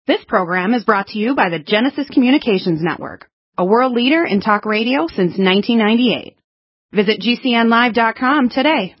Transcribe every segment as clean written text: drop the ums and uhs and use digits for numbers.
This program is brought to you by the Genesis Communications Network, a world leader in talk radio since 1998. Visit GCNlive.com today.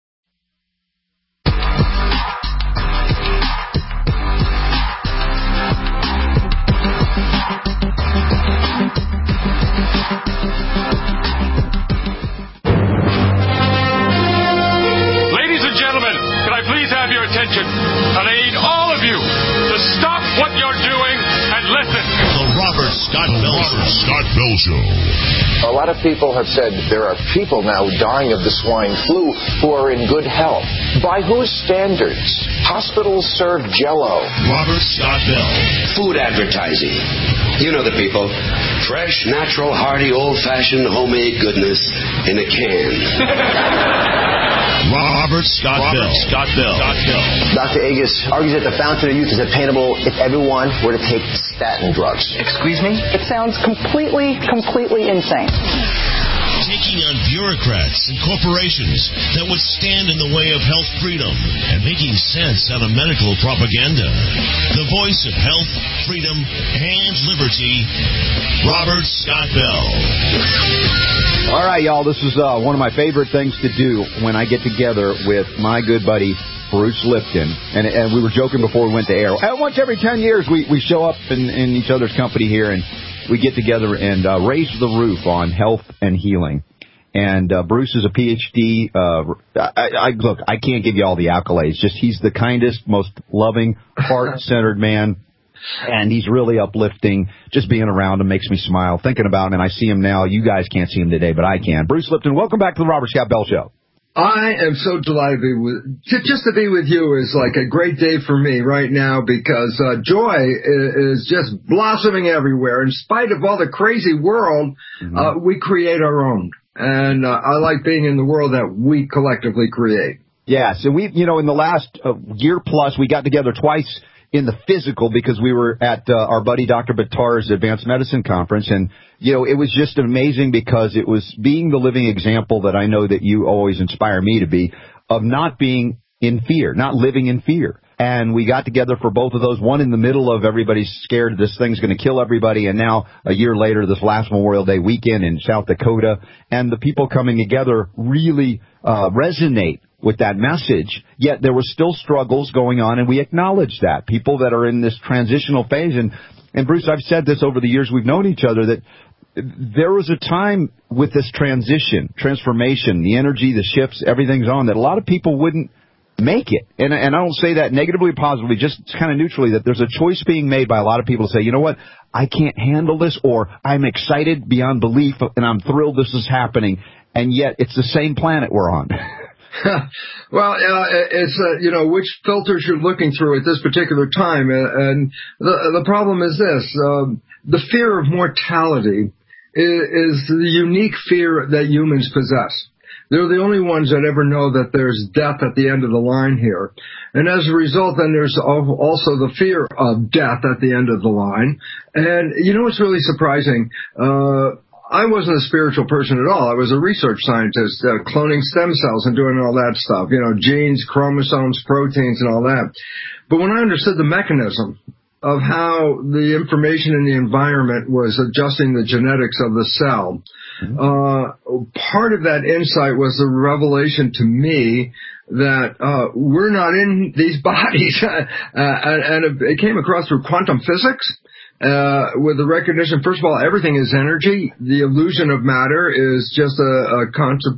Ladies and gentlemen, can I please have your attention? And I need all of you to stop what you're doing and listen. The Robert Scott Bell Show. A lot of people have said there are people now dying of the swine flu who are in good health. By whose standards? Hospitals serve Jell-O. Robert Scott Bell. Food advertising. You know the people. Fresh, natural, hearty, old-fashioned, homemade goodness in a can. Robert Scott Bell. Dr. Agus argues that the fountain of youth is attainable if everyone were to take statin drugs. Excuse me? It sounds completely insane. Taking on bureaucrats and corporations that would stand in the way of health freedom and making sense out of medical propaganda. The voice of health, freedom, and liberty, Robert Scott Bell. All right, y'all, this is one of my favorite things to do when I get together with my good buddy Bruce Lipton, and we were joking before we went to air. Once every 10 years, we show up in each other's company here, and we get together and raise the roof on health and healing. And Bruce is a PhD. Look, I can't give you all the accolades. Just he's the kindest, most loving, heart-centered man. And he's really uplifting. Just being around him makes me smile. Thinking about him, and I see him now. You guys can't see him today, but I can. Bruce Lipton, welcome back to the Robert Scott Bell Show. I am so delighted to be with you is like a great day for me right now because joy is just blossoming everywhere. In spite of all the crazy world, we create our own. And I like being in the world that we collectively create. Yeah, so in the last year plus, we got together twice in the physical because we were at our buddy Dr. Buttar's Advanced Medicine Conference. And, it was just amazing because it was being the living example that I know that you always inspire me to be of not being in fear, not living in fear. And we got together for both of those, one in the middle of everybody's scared this thing's going to kill everybody, and now a year later, this last Memorial Day weekend in South Dakota, and the people coming together really resonate with that message, yet there were still struggles going on, and we acknowledge that. People that are in this transitional phase, and Bruce, I've said this over the years we've known each other, that there was a time with this transformation, the energy, the shifts, everything's on, that a lot of people wouldn't make it. And I don't say that negatively or positively, just kind of neutrally, that there's a choice being made by a lot of people to say, you know what, I can't handle this, or I'm excited beyond belief, and I'm thrilled this is happening, and yet it's the same planet we're on. Well, it's, which filters you're looking through at this particular time. And the problem is this, the fear of mortality is the unique fear that humans possess. They're the only ones that ever know that there's death at the end of the line here. And as a result, then there's also the fear of death at the end of the line. And what's really surprising? I wasn't a spiritual person at all. I was a research scientist, cloning stem cells and doing all that stuff, genes, chromosomes, proteins, and all that. But when I understood the mechanism of how the information in the environment was adjusting the genetics of the cell, part of that insight was the revelation to me that we're not in these bodies. And it came across through quantum physics. With the recognition, first of all, everything is energy. The illusion of matter is just a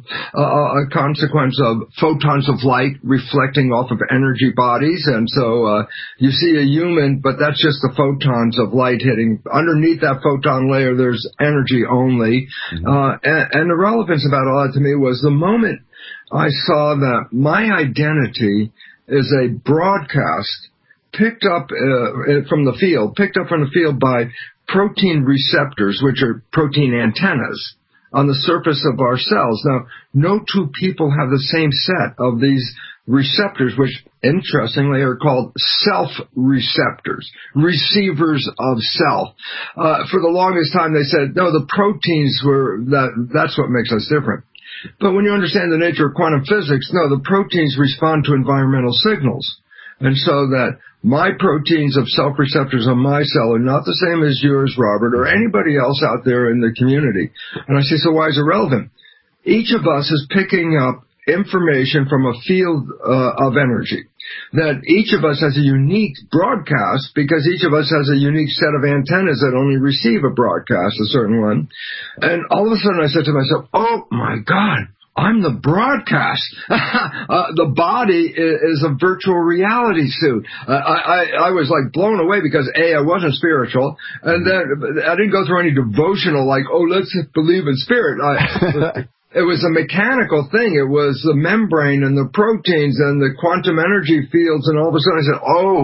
consequence of photons of light reflecting off of energy bodies. And so you see a human, but that's just the photons of light hitting. Underneath that photon layer, there's energy only. And the relevance about all that to me was the moment I saw that my identity is a broadcast picked up from the field by protein receptors, which are protein antennas on the surface of our cells. Now, no two people have the same set of these receptors, which interestingly are called self-receptors, receivers of self. For the longest time they said, no, the proteins that's what makes us different. But when you understand the nature of quantum physics, no, the proteins respond to environmental signals. And so that my proteins of self-receptors on my cell are not the same as yours, Robert, or anybody else out there in the community. And I say, so why is it relevant? Each of us is picking up information from a field of energy. That each of us has a unique broadcast because each of us has a unique set of antennas that only receive a broadcast, a certain one. And all of a sudden I said to myself, oh my God, I'm the broadcast. The body is a virtual reality suit. I was like blown away because I wasn't spiritual, and then I didn't go through any devotional like, oh, let's believe in spirit. It was a mechanical thing. It was the membrane and the proteins and the quantum energy fields, and all of a sudden I said,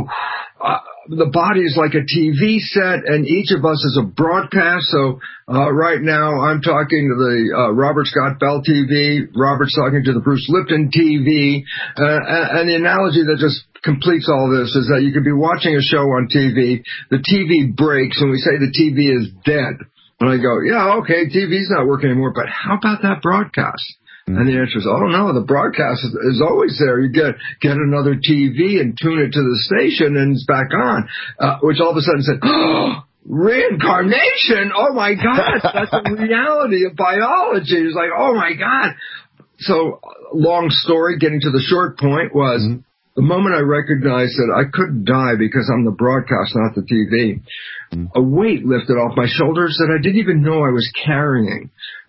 the body is like a TV set, and each of us is a broadcast. So right now I'm talking to the Robert Scott Bell TV. Robert's talking to the Bruce Lipton TV. And the analogy that just completes all this is that you could be watching a show on TV. The TV breaks, and we say the TV is dead. And I go, yeah, okay, TV's not working anymore, but how about that broadcast? And the answer is, oh no, the broadcast is always there. You get another TV and tune it to the station and it's back on, which all of a sudden said, oh, reincarnation. Oh my God. That's the reality of biology. It's like, oh my God. So long story, getting to the short point was the moment I recognized that I couldn't die because I'm the broadcast, not the TV, a weight lifted off my shoulders that I didn't even know I was carrying.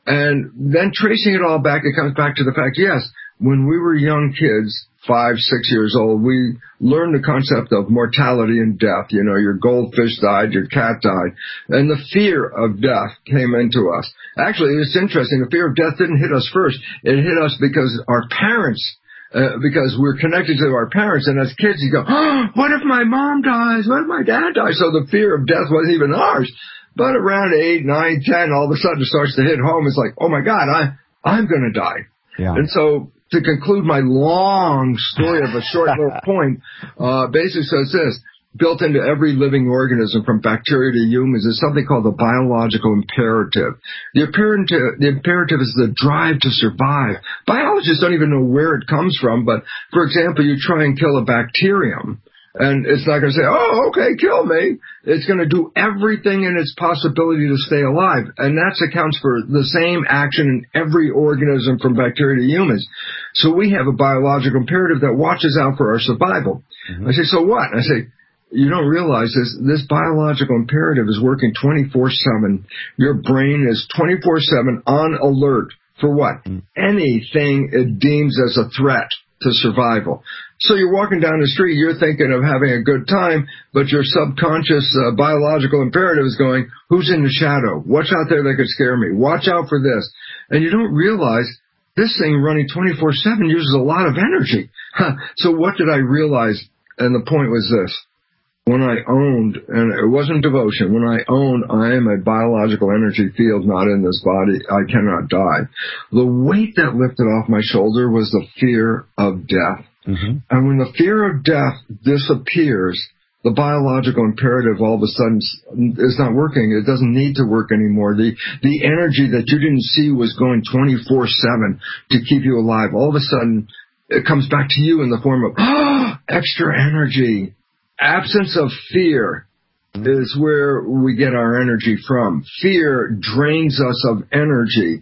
And then tracing it all back, it comes back to the fact, yes, when we were young kids, 5, 6 years old, we learned the concept of mortality and death. You know, your goldfish died, your cat died, and the fear of death came into us. Actually, it's interesting. The fear of death didn't hit us first. It hit us because our parents, because we're connected to our parents, and as kids you go, oh, what if my mom dies? What if my dad dies? So the fear of death wasn't even ours. But around 8, 9, 10, all of a sudden it starts to hit home. It's like, oh my God, I'm going to die. Yeah. And so to conclude my long story of a short little point, basically says this. Built into every living organism, from bacteria to humans, is something called the biological imperative. The imperative is the drive to survive. Biologists don't even know where it comes from, but, for example, you try and kill a bacterium, and it's not going to say, oh, okay, kill me. It's going to do everything in its possibility to stay alive. And that accounts for the same action in every organism from bacteria to humans. So we have a biological imperative that watches out for our survival. I say, so what? I say, you don't realize this biological imperative is working 24/7. Your brain is 24/7 on alert for what? Anything it deems as a threat to survival. So you're walking down the street, you're thinking of having a good time, but your subconscious biological imperative is going, who's in the shadow? What's out there that could scare me? Watch out for this. And you don't realize this thing running 24/7 uses a lot of energy. So what did I realize? And the point was this. When I owned, and it wasn't devotion, when I owned, I am a biological energy field, not in this body, I cannot die. The weight that lifted off my shoulder was the fear of death. And when the fear of death disappears, the biological imperative all of a sudden is not working. It doesn't need to work anymore. The energy that you didn't see was going 24/7 to keep you alive, all of a sudden, it comes back to you in the form of extra energy. Absence of fear is where we get our energy from. Fear drains us of energy.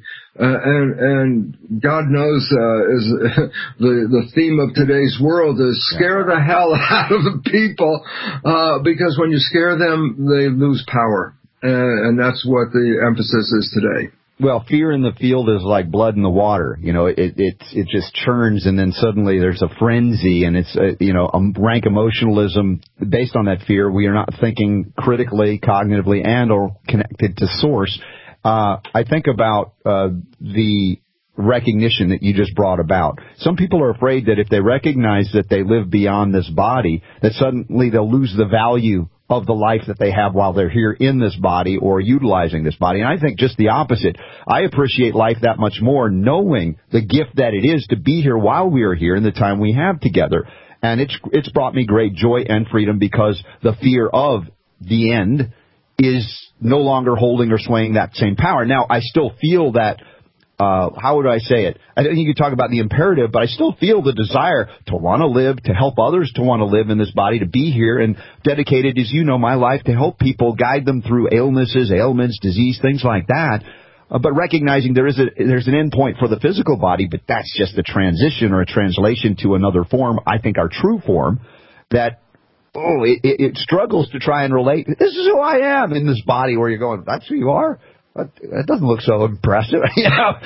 And God knows is the theme of today's world is scare the hell out of the people because when you scare them, they lose power. And that's what the emphasis is today. Well, fear in the field is like blood in the water. You know, it just churns, and then suddenly there's a frenzy, and it's a rank emotionalism based on that fear. We are not thinking critically, cognitively, and or connected to source. I think about the recognition that you just brought about. Some people are afraid that if they recognize that they live beyond this body, that suddenly they'll lose the value of the life that they have while they're here in this body or utilizing this body. And I think just the opposite. I appreciate life that much more knowing the gift that it is to be here while we are here in the time we have together. And it's brought me great joy and freedom because the fear of the end is no longer holding or swaying that same power. Now, I still feel that how would I say it? I think you could talk about the imperative, but I still feel the desire to want to live, to help others to want to live in this body, to be here, and dedicated, as you know, my life to help people, guide them through illnesses, ailments, disease, things like that. But recognizing there's an end point for the physical body, but that's just a transition or a translation to another form, I think our true form, that it struggles to try and relate. This is who I am in this body, where you're going, that's who you are? That doesn't look so impressive. But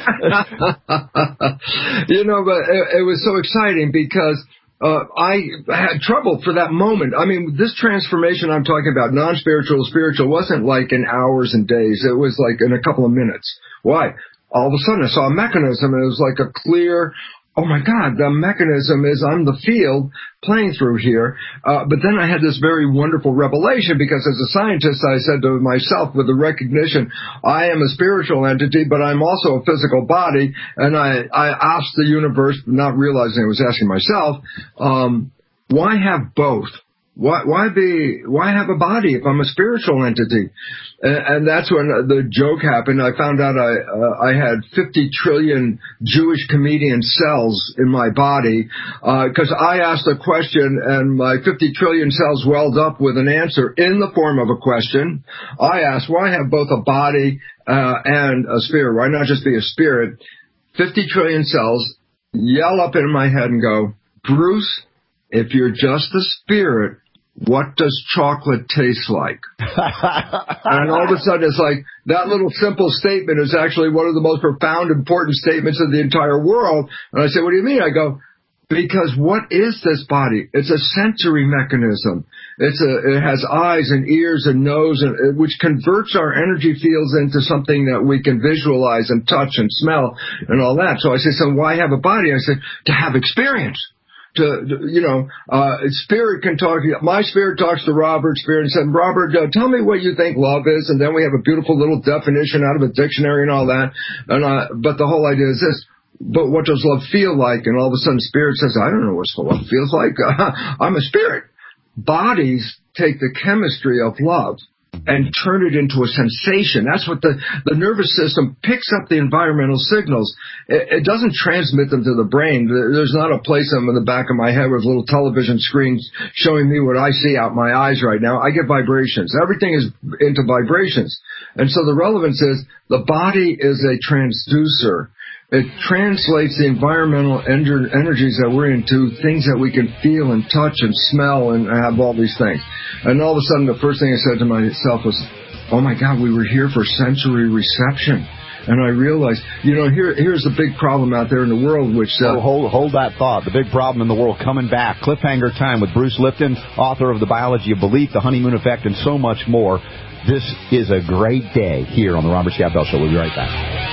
it was so exciting because I had trouble for that moment. I mean, this transformation I'm talking about, non-spiritual, spiritual, wasn't like in hours and days. It was like in a couple of minutes. Why? All of a sudden I saw a mechanism, and it was like a clear, oh my God, the mechanism is I'm the field playing through here. But then I had this very wonderful revelation, because as a scientist, I said to myself with the recognition, I am a spiritual entity, but I'm also a physical body. And I asked the universe, not realizing I was asking myself, why have both? Why have a body if I'm a spiritual entity? And that's when the joke happened. I found out I had 50 trillion Jewish comedian cells in my body, because I asked a question and my 50 trillion cells welled up with an answer in the form of a question. I asked, why have both a body and a spirit? Why not just be a spirit? 50 trillion cells yell up in my head and go, Bruce, if you're just a spirit, what does chocolate taste like? And all of a sudden it's like, that little simple statement is actually one of the most profound, important statements of the entire world. And I say, what do you mean? I go, because what is this body? It's a sensory mechanism. It has eyes and ears and nose, which converts our energy fields into something that we can visualize and touch and smell and all that. So I say, so why have a body? I said, to have experience. Spirit can talk. My spirit talks to Robert's spirit and said, Robert, tell me what you think love is. And then we have a beautiful little definition out of a dictionary and all that. But the whole idea is this. But what does love feel like? And all of a sudden spirit says, I don't know what love feels like. I'm a spirit. Bodies take the chemistry of love and turn it into a sensation. That's what the nervous system picks up the environmental signals. It doesn't transmit them to the brain. There's not a place in the back of my head with little television screens showing me what I see out my eyes right now. I get vibrations. Everything is into vibrations. And so the relevance is the body is a transducer. It translates the environmental energies that we're into things that we can feel and touch and smell and have all these things. And all of a sudden, the first thing I said to myself was, oh my God, we were here for sensory reception. And I realized, here's the big problem out there in the world, which... hold that thought. The big problem in the world coming back. Cliffhanger time with Bruce Lipton, author of The Biology of Belief, The Honeymoon Effect, and so much more. This is a great day here on the Robert Scott Bell Show. We'll be right back.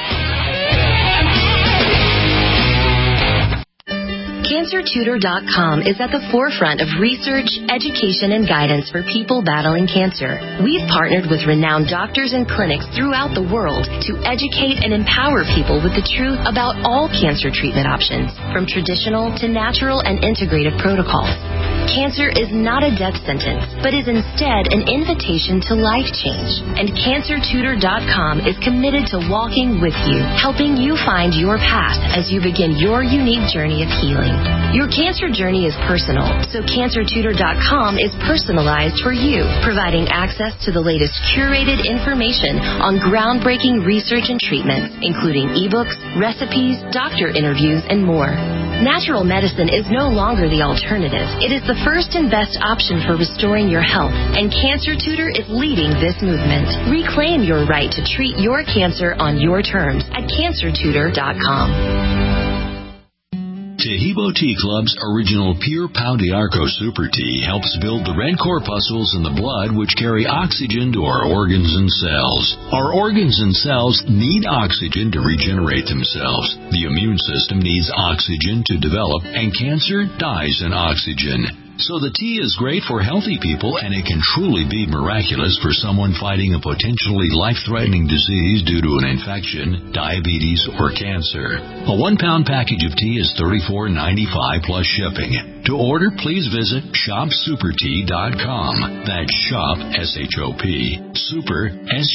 CancerTutor.com is at the forefront of research, education, and guidance for people battling cancer. We've partnered with renowned doctors and clinics throughout the world to educate and empower people with the truth about all cancer treatment options, from traditional to natural and integrative protocols. Cancer is not a death sentence, but is instead an invitation to life change. And CancerTutor.com is committed to walking with you, helping you find your path as you begin your unique journey of healing. Your cancer journey is personal, so CancerTutor.com is personalized for you, providing access to the latest curated information on groundbreaking research and treatments, including ebooks, recipes, doctor interviews, and more. Natural medicine is no longer the alternative. It is the first and best option for restoring your health, and Cancer Tutor is leading this movement. Reclaim your right to treat your cancer on your terms at CancerTutor.com. Taheebo Tea Club's original Pure Pau d'Arco Super Tea helps build the red corpuscles in the blood which carry oxygen to our organs and cells. Our organs and cells need oxygen to regenerate themselves. The immune system needs oxygen to develop, and cancer dies in oxygen. So the tea is great for healthy people, and it can truly be miraculous for someone fighting a potentially life-threatening disease due to an infection, diabetes, or cancer. A 1-pound package of tea is $34.95 plus shipping. To order, please visit shopsupertea.com. That's shop, S-H-O-P, super,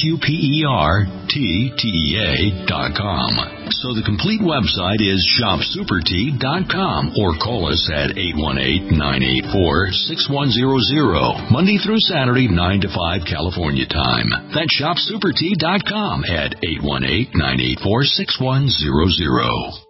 SUPERTTEA.com. So the complete website is shopsupertea.com, or call us at 818-984-6100, Monday through Saturday, 9 to 5 California time. That's shopsupertea.com at 818-984-6100.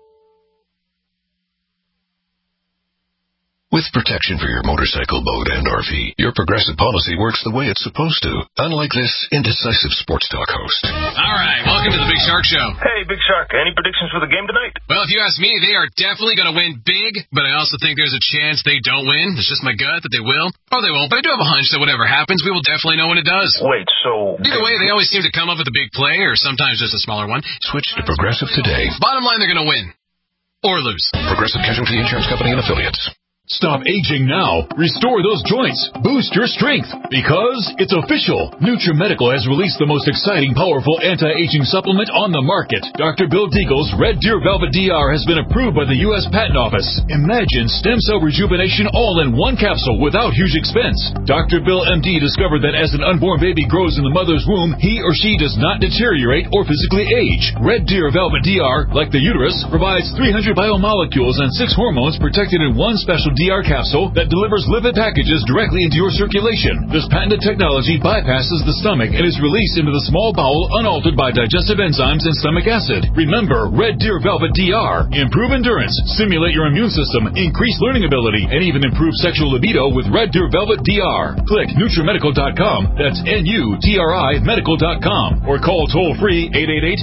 With protection for your motorcycle, boat, and RV, your Progressive policy works the way it's supposed to, unlike this indecisive sports talk host. All right, welcome to the Big Shark Show. Hey, Big Shark, any predictions for the game tonight? Well, if you ask me, they are definitely going to win big, but I also think there's a chance they don't win. It's just my gut that they will, or they won't, but I do have a hunch that whatever happens, we will definitely know when it does. Wait, so... Either way, they always seem to come up with a big play, or sometimes just a smaller one. Switch to Progressive today. Bottom line, they're going to win. Or lose. Progressive Casualty Insurance Company and Affiliates. Stop aging now. Restore those joints. Boost your strength. Because it's official. NutriMedical has released the most exciting, powerful anti-aging supplement on the market. Dr. Bill Deagle's Red Deer Velvet DR has been approved by the U.S. Patent Office. Imagine stem cell rejuvenation all in one capsule without huge expense. Dr. Bill MD discovered that as an unborn baby grows in the mother's womb, he or she does not deteriorate or physically age. Red Deer Velvet DR, like the uterus, provides 300 biomolecules and 6 hormones protected in one special DR capsule that delivers lipid packages directly into your circulation. This patented technology bypasses the stomach and is released into the small bowel unaltered by digestive enzymes and stomach acid. Remember, Red Deer Velvet DR. Improve endurance, stimulate your immune system, increase learning ability, and even improve sexual libido with Red Deer Velvet DR. Click NutriMedical.com, that's NUTRI Medical.com, or call toll-free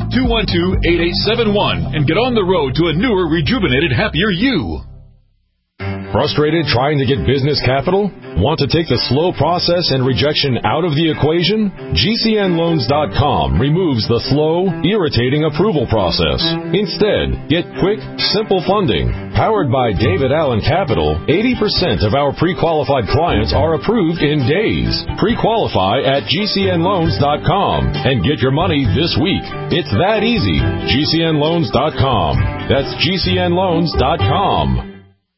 888-212-8871 and get on the road to a newer, rejuvenated, happier you. Frustrated trying to get business capital? Want to take the slow process and rejection out of the equation? GCNLoans.com removes the slow, irritating approval process. Instead, get quick, simple funding. Powered by David Allen Capital, 80% of our pre-qualified clients are approved in days. Pre-qualify at GCNLoans.com and get your money this week. It's that easy. GCNLoans.com. That's GCNLoans.com.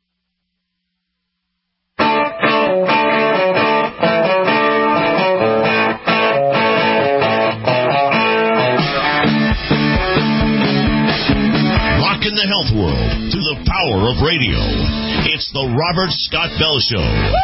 The health world through the power of radio. It's the Robert Scott Bell Show.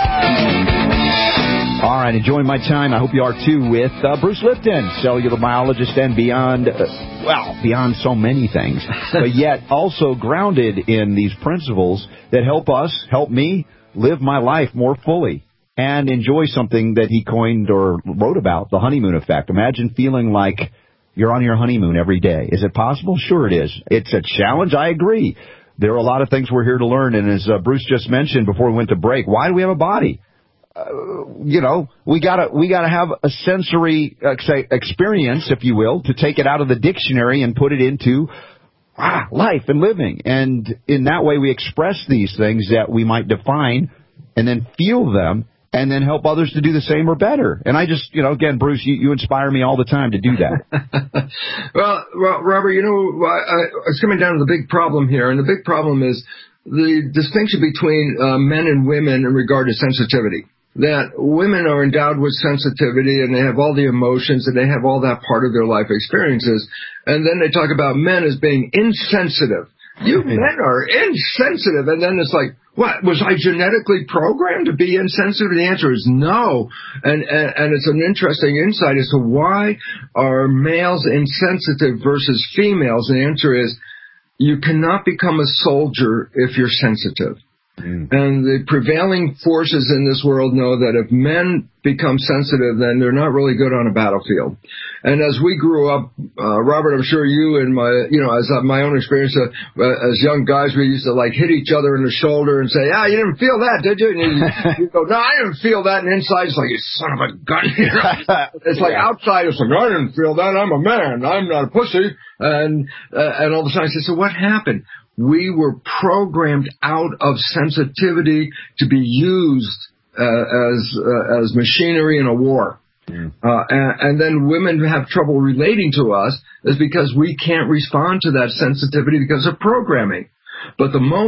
All right, enjoying my time. I hope you are too with Bruce Lipton, cellular biologist and beyond, beyond so many things, but yet also grounded in these principles that help me live my life more fully and enjoy something that he coined or wrote about, the honeymoon effect. Imagine feeling like you're on your honeymoon every day. Is it possible? Sure it is. It's a challenge. I agree. There are a lot of things we're here to learn. And as Bruce just mentioned before we went to break, why do we have a body? We gotta have a sensory experience, if you will, to take it out of the dictionary and put it into life and living. And in that way, we express these things that we might define and then feel them, and then help others to do the same or better. And I just, again, Bruce, you inspire me all the time to do that. Well, Robert, it's coming down to the big problem here, and the big problem is the distinction between men and women in regard to sensitivity. That women are endowed with sensitivity, and they have all the emotions, and they have all that part of their life experiences. And then they talk about men as being insensitive. You men are insensitive. And then it's like, what, was I genetically programmed to be insensitive? The answer is no. And it's an interesting insight as to why are males insensitive versus females. And the answer is, you cannot become a soldier if you're sensitive. And the prevailing forces in this world know that if men become sensitive, then they're not really good on a battlefield. And as we grew up, Robert, I'm sure you and as my own experience as young guys, we used to hit each other in the shoulder and say, you didn't feel that, did you? And you go, no, I didn't feel that. And inside it's like, you son of a gun. It's like outside it's like, I didn't feel that. I'm a man. I'm not a pussy. And all of a sudden I said, so what happened? We were programmed out of sensitivity to be used as machinery in a war. And then women have trouble relating to us is because we can't respond to that sensitivity because of programming. But the moment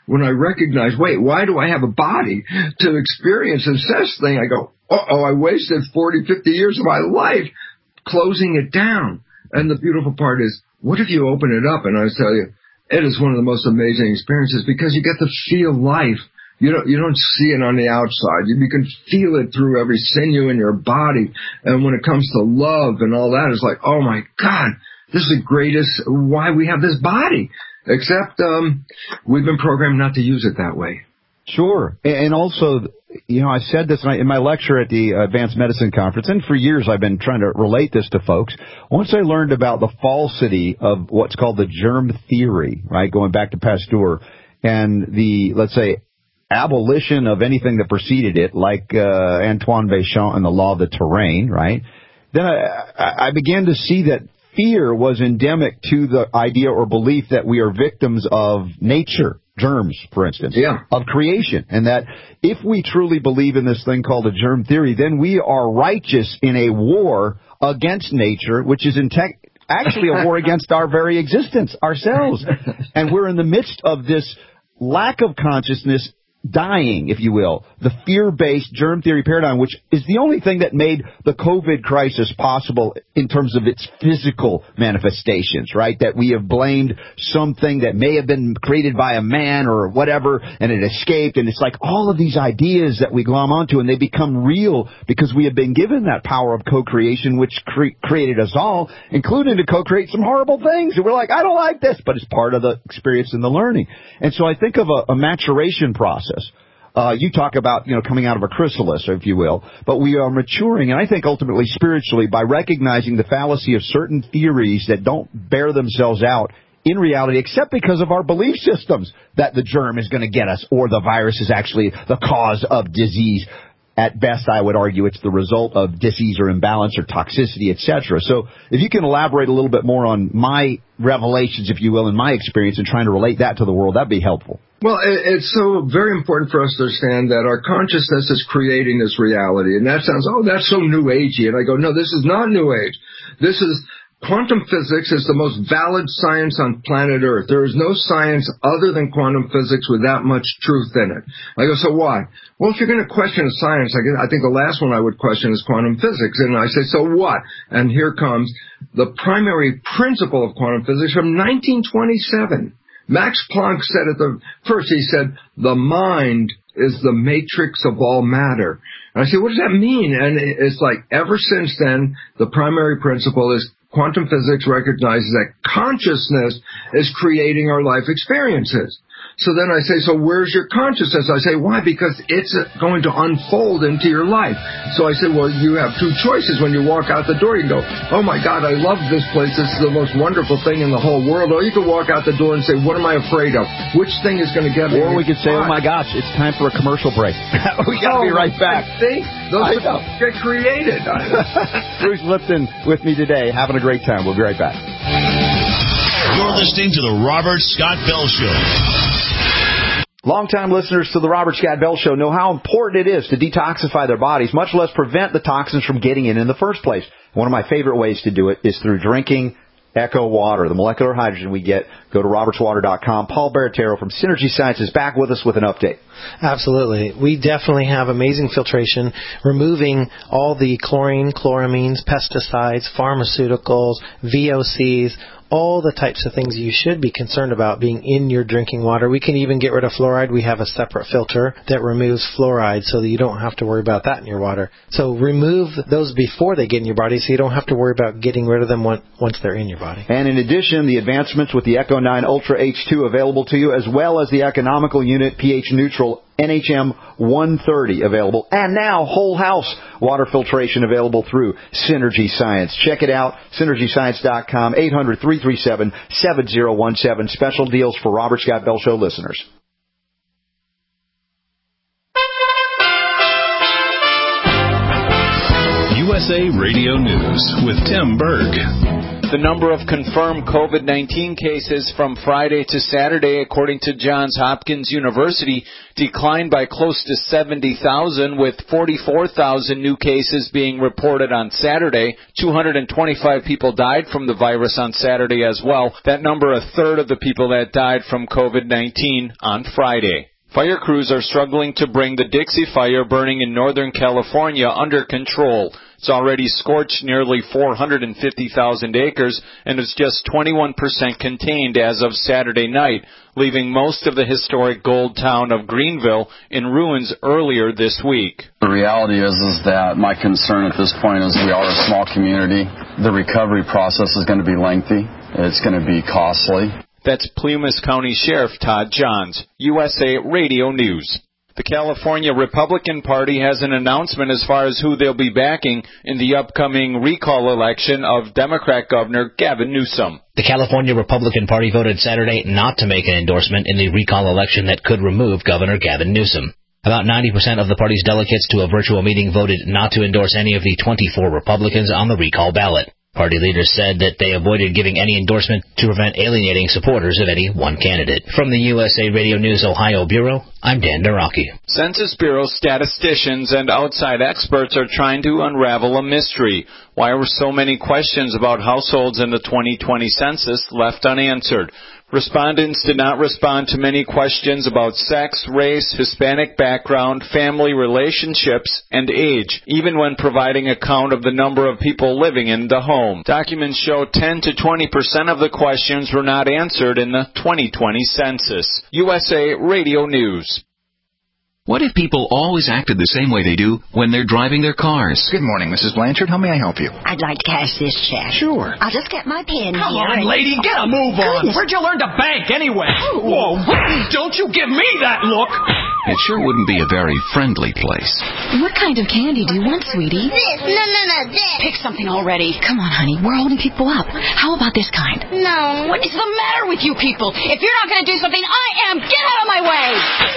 when I recognize, wait, why do I have a body to experience this thing? I go, I wasted 40, 50 years of my life closing it down. And the beautiful part is, what if you open it up? And I tell you, it is one of the most amazing experiences because you get to feel life. You don't see it on the outside. You can feel it through every sinew in your body. And when it comes to love and all that, it's like, oh my God, this is the greatest, why we have this body. Except we've been programmed not to use it that way. Sure. And also, I said this in my lecture at the Advanced Medicine Conference, and for years I've been trying to relate this to folks. Once I learned about the falsity of what's called the germ theory, right, going back to Pasteur, and the, let's say, abolition of anything that preceded it, like Antoine Béchamp and the law of the terrain, right, then I began to see that fear was endemic to the idea or belief that we are victims of nature, germs, for instance, of creation, and that if we truly believe in this thing called a germ theory, then we are righteous in a war against nature, which is actually a war against our very existence, ourselves. And we're in the midst of this lack of consciousness dying, if you will, the fear-based germ theory paradigm, which is the only thing that made the COVID crisis possible in terms of its physical manifestations, right? That we have blamed something that may have been created by a man or whatever, and it escaped. And it's like all of these ideas that we glom onto, and they become real because we have been given that power of co-creation, which created us all, including to co-create some horrible things. And we're like, I don't like this, but it's part of the experience and the learning. And so I think of a maturation process. You talk about, coming out of a chrysalis, if you will, but we are maturing, and I think ultimately spiritually, by recognizing the fallacy of certain theories that don't bear themselves out in reality, except because of our belief systems that the germ is going to get us or the virus is actually the cause of disease. At best, I would argue it's the result of disease or imbalance or toxicity, etc. So if you can elaborate a little bit more on my revelations, if you will, in my experience and trying to relate that to the world, that'd be helpful. Well, it's so very important for us to understand that our consciousness is creating this reality. And that sounds, that's so new agey. And I go, no, this is not new age. This is quantum physics is the most valid science on planet Earth. There is no science other than quantum physics with that much truth in it. I go, so why? Well, if you're going to question a science, I think the last one I would question is quantum physics. And I say, so what? And here comes the primary principle of quantum physics from 1927. Max Planck said he said, the mind is the matrix of all matter. And I say, what does that mean? And it's like, ever since then, the primary principle is quantum physics recognizes that consciousness is creating our life experiences. So then I say, so where's your consciousness? I say, why? Because it's going to unfold into your life. So I said, well, you have two choices when you walk out the door. You can go, oh my God, I love this place. This is the most wonderful thing in the whole world. Or you can walk out the door and say, what am I afraid of? Which thing is going to get me? Or we could say, oh my gosh, it's time for a commercial break. We got to be right back. See? Those get created. Bruce Lipton with me today, having a great time. We'll be right back. You're listening to the Robert Scott Bell Show. Longtime listeners to the Robert Scott Bell Show know how important it is to detoxify their bodies, much less prevent the toxins from getting in the first place. One of my favorite ways to do it is through drinking Echo Water, the molecular hydrogen we get. Go to robertswater.com. Paul Baratero from Synergy Science is back with us with an update. Absolutely. We definitely have amazing filtration, removing all the chlorine, chloramines, pesticides, pharmaceuticals, VOCs, all the types of things you should be concerned about being in your drinking water. We can even get rid of fluoride. We have a separate filter that removes fluoride so that you don't have to worry about that in your water. So remove those before they get in your body so you don't have to worry about getting rid of them once they're in your body. And in addition, the advancements with the Echo 9 Ultra H2 available to you, as well as the economical unit pH neutral NHM 130 available, and now whole house water filtration available through Synergy Science. Check it out, synergyscience.com, 800-337-7017. Special deals for Robert Scott Bell Show listeners. USA Radio News with Tim Berg. The number of confirmed COVID-19 cases from Friday to Saturday, according to Johns Hopkins University, declined by close to 70,000, with 44,000 new cases being reported on Saturday. 225 people died from the virus on Saturday as well. That number a third of the people that died from COVID-19 on Friday. Fire crews are struggling to bring the Dixie Fire burning in Northern California under control. It's already scorched nearly 450,000 acres and is just 21% contained as of Saturday night, leaving most of the historic gold town of Greenville in ruins earlier this week. The reality is that my concern at this point is we are a small community. The recovery process is going to be lengthy. It's going to be costly. That's Plumas County Sheriff Todd Johns, USA Radio News. The California Republican Party has an announcement as far as who they'll be backing in the upcoming recall election of Democrat Governor Gavin Newsom. The California Republican Party voted Saturday not to make an endorsement in the recall election that could remove Governor Gavin Newsom. About 90% of the party's delegates to a virtual meeting voted not to endorse any of the 24 Republicans on the recall ballot. Party leaders said that they avoided giving any endorsement to prevent alienating supporters of any one candidate. From the USA Radio News Ohio Bureau, I'm Dan Naraki. Census Bureau statisticians and outside experts are trying to unravel a mystery. Why were so many questions about households in the 2020 census left unanswered? Respondents did not respond to many questions about sex, race, Hispanic background, family relationships, and age, even when providing account of the number of people living in the home. Documents show 10 to 20% of the questions were not answered in the 2020 census. USA Radio News. What if people always acted the same way they do when they're driving their cars? Good morning, Mrs. Blanchard. How may I help you? I'd like to cash this check. Sure. I'll just get my pen Come here. on, lady, get a move on. Goodness. Where'd you learn to bank anyway? Whoa, don't you give me that look. It sure wouldn't be a very friendly place. What kind of candy do you want, sweetie? This. No, this. Pick something already. Come on, honey. We're holding people up. How about this kind? No. What is the matter with you people? If you're not going to do something, I am. Get out of my way.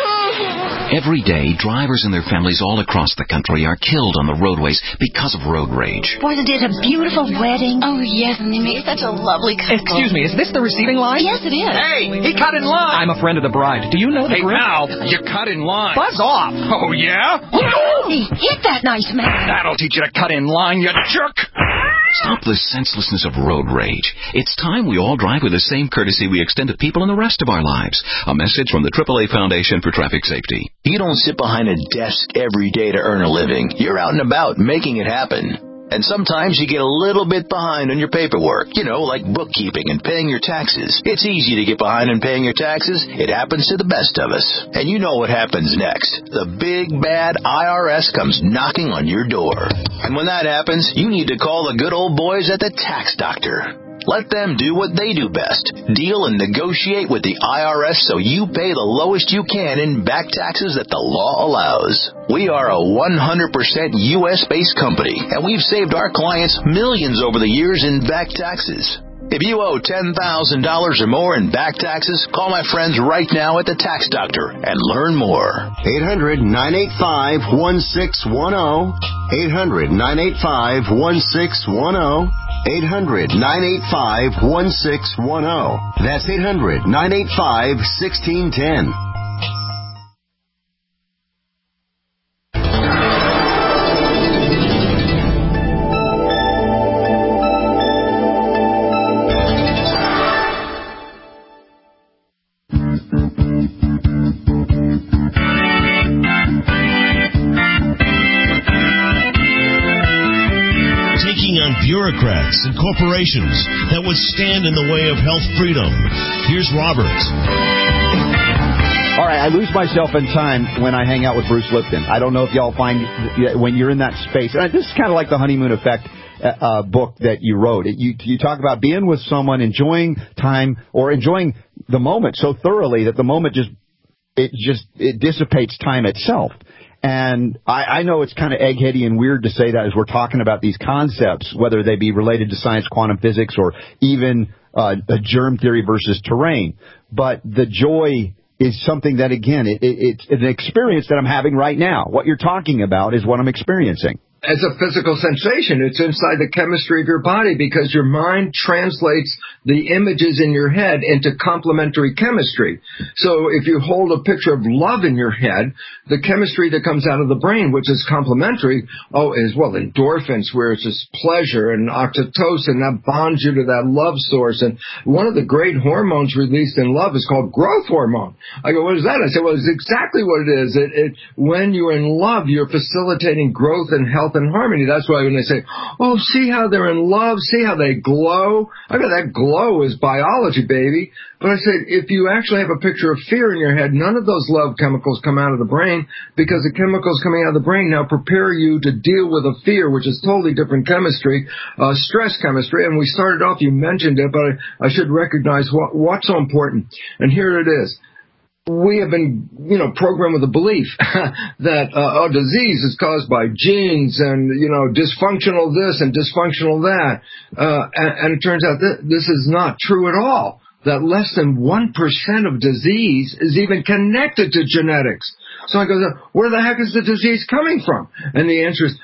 Every day, drivers and their families all across the country are killed on the roadways because of road rage. Wasn't it a beautiful wedding? Oh, yes, and they made such a lovely couple. Excuse me, is this the receiving line? Yes, it is. Hey, he cut in line. I'm a friend of the bride. Do you know the Hey, now, you cut in line. Buzz off. Oh, yeah? He hit that nice man. That'll teach you to cut in line, you jerk. Stop the senselessness of road rage. It's time we all drive with the same courtesy we extend to people in the rest of our lives. A message from the AAA Foundation for Traffic Safety. You don't sit behind a desk every day to earn a living. You're out and about making it happen. And sometimes you get a little bit behind on your paperwork, like bookkeeping and paying your taxes. It's easy to get behind on paying your taxes. It happens to the best of us. And you know what happens next. The big, bad IRS comes knocking on your door. And when that happens, you need to call the good old boys at the Tax Doctor. Let them do what they do best. Deal and negotiate with the IRS so you pay the lowest you can in back taxes that the law allows. We are a 100% U.S.-based company, and we've saved our clients millions over the years in back taxes. If you owe $10,000 or more in back taxes, call my friends right now at the Tax Doctor and learn more. 800-985-1610. 800-985-1610. 800-985-1610. That's 800-985-1610. Bureaucrats and corporations that would stand in the way of health freedom. Here's Robert. All right, I lose myself in time when I hang out with Bruce Lipton. I don't know if y'all find when you're in that space. And this is kind of like the Honeymoon Effect book that you wrote. You talk about being with someone, enjoying time, or enjoying the moment so thoroughly that the moment it dissipates time itself. And I know it's kind of eggheady and weird to say that as we're talking about these concepts, whether they be related to science, quantum physics, or even a germ theory versus terrain. But the joy is something that, again, it's an experience that I'm having right now. What you're talking about is what I'm experiencing. as a physical sensation. It's inside the chemistry of your body because your mind translates the images in your head into complementary chemistry. So if you hold a picture of love in your head, the chemistry that comes out of the brain, which is complementary, is, well, endorphins, where it's just pleasure, and oxytocin, that bonds you to that love source. And one of the great hormones released in love is called growth hormone. I go, what is that? I said, well, it's exactly what it is. When you're in love, you're facilitating growth and health and harmony. That's why when they say, oh, see how they're in love, see how they glow. I go, that glow is biology, baby. But I said, if you actually have a picture of fear in your head, none of those love chemicals come out of the brain, because the chemicals coming out of the brain now prepare you to deal with a fear, which is totally different chemistry, stress chemistry. And we started off, you mentioned it, but I should recognize what's so important. And here it is. We have been, programmed with the belief that disease is caused by genes and, dysfunctional this and dysfunctional that. And it turns out that this is not true at all, that less than 1% of disease is even connected to genetics. So I go, where the heck is the disease coming from? And the answer is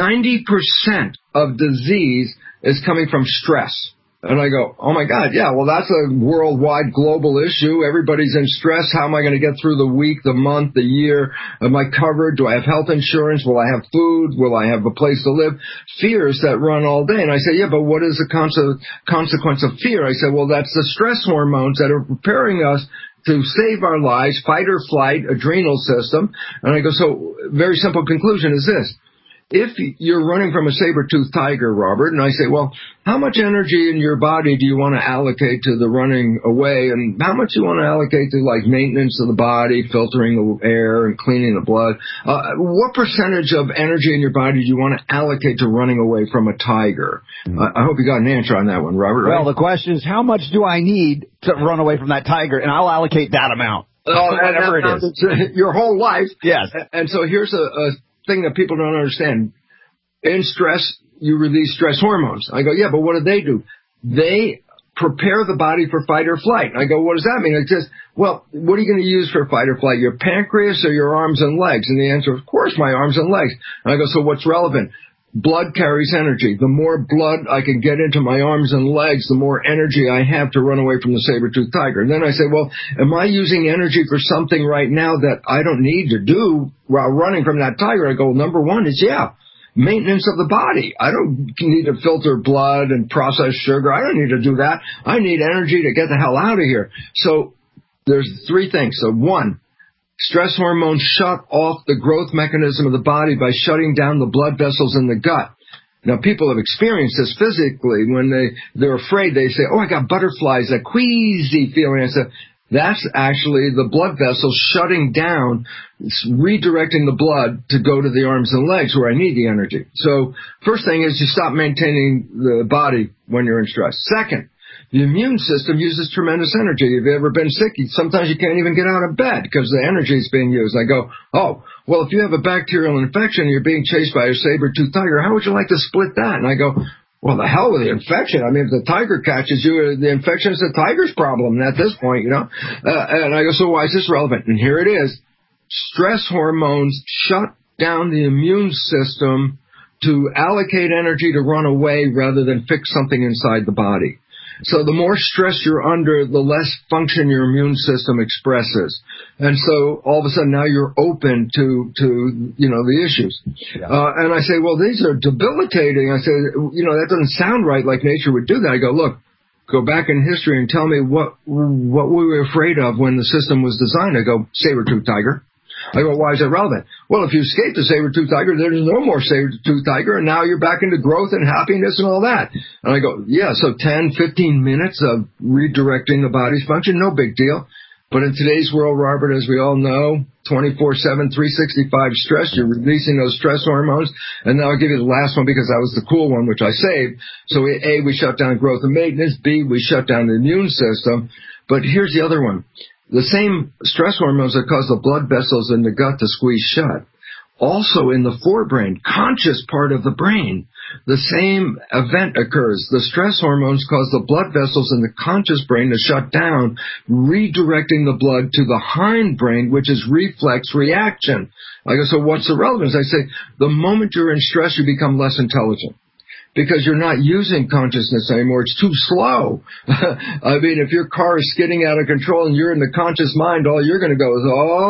90% of disease is coming from stress. And I go, oh, my God, yeah, well, that's a worldwide global issue. Everybody's in stress. How am I going to get through the week, the month, the year? Am I covered? Do I have health insurance? Will I have food? Will I have a place to live? Fears that run all day. And I say, yeah, but what is the consequence of fear? I say, well, that's the stress hormones that are preparing us to save our lives, fight or flight, adrenal system. And I go, so very simple conclusion is this. If you're running from a saber-toothed tiger, Robert, and I say, well, how much energy in your body do you want to allocate to the running away, and how much do you want to allocate to, like, maintenance of the body, filtering the air and cleaning the blood? What percentage of energy in your body do you want to allocate to running away from a tiger? I hope you got an answer on that one, Robert. Right? Well, the question is, how much do I need to run away from that tiger? And I'll allocate that amount. Whatever it is. Your whole life. Yes. And so here's a thing that people don't understand. In stress, you release stress hormones. I go, yeah, but what do? They prepare the body for fight or flight. I go, what does that mean? It says, well, what are you going to use for fight or flight? Your pancreas or your arms and legs? And the answer, of course, my arms and legs. And I go, so what's relevant? Blood carries energy. The more blood I can get into my arms and legs, the more energy I have to run away from the saber-toothed tiger. And then I say, well, am I using energy for something right now that I don't need to do while running from that tiger? I go, number one is, maintenance of the body. I don't need to filter blood and process sugar. I don't need to do that. I need energy to get the hell out of here. So there's three things. So one, stress hormones shut off the growth mechanism of the body by shutting down the blood vessels in the gut. Now, people have experienced this physically. When they're afraid, they say, oh, I got butterflies, that queasy feeling. I said, that's actually the blood vessels shutting down, redirecting the blood to go to the arms and legs where I need the energy. So first thing is you stop maintaining the body when you're in stress. Second, the immune system uses tremendous energy. If you've ever been sick, sometimes you can't even get out of bed because the energy is being used. I go, oh, well, if you have a bacterial infection and you're being chased by a saber-toothed tiger, how would you like to split that? And I go, well, the hell with the infection. I mean, if the tiger catches you, the infection is the tiger's problem at this point, And I go, so why is this relevant? And here it is. Stress hormones shut down the immune system to allocate energy to run away rather than fix something inside the body. So the more stress you're under, the less function your immune system expresses. And so all of a sudden now you're open to the issues. Yeah. And I say, well, these are debilitating. I say, that doesn't sound right, like nature would do that. I go, look, go back in history and tell me what we were afraid of when the system was designed. I go, saber-toothed tiger. I go, why is that relevant? Well, if you escape the saber-toothed tiger, there's no more saber-toothed tiger, and now you're back into growth and happiness and all that. And I go, yeah, so 10, 15 minutes of redirecting the body's function, no big deal. But in today's world, Robert, as we all know, 24/7, 365 stress, you're releasing those stress hormones. And now I'll give you the last one because that was the cool one, which I saved. So A, we shut down growth and maintenance. B, we shut down the immune system. But here's the other one. The same stress hormones that cause the blood vessels in the gut to squeeze shut, also in the forebrain, conscious part of the brain, the same event occurs. The stress hormones cause the blood vessels in the conscious brain to shut down, redirecting the blood to the hindbrain, which is reflex reaction. I go, so what's the relevance? I say, the moment you're in stress, you become less intelligent. Because you're not using consciousness anymore. It's too slow. I mean, if your car is skidding out of control and you're in the conscious mind, all you're going to go is,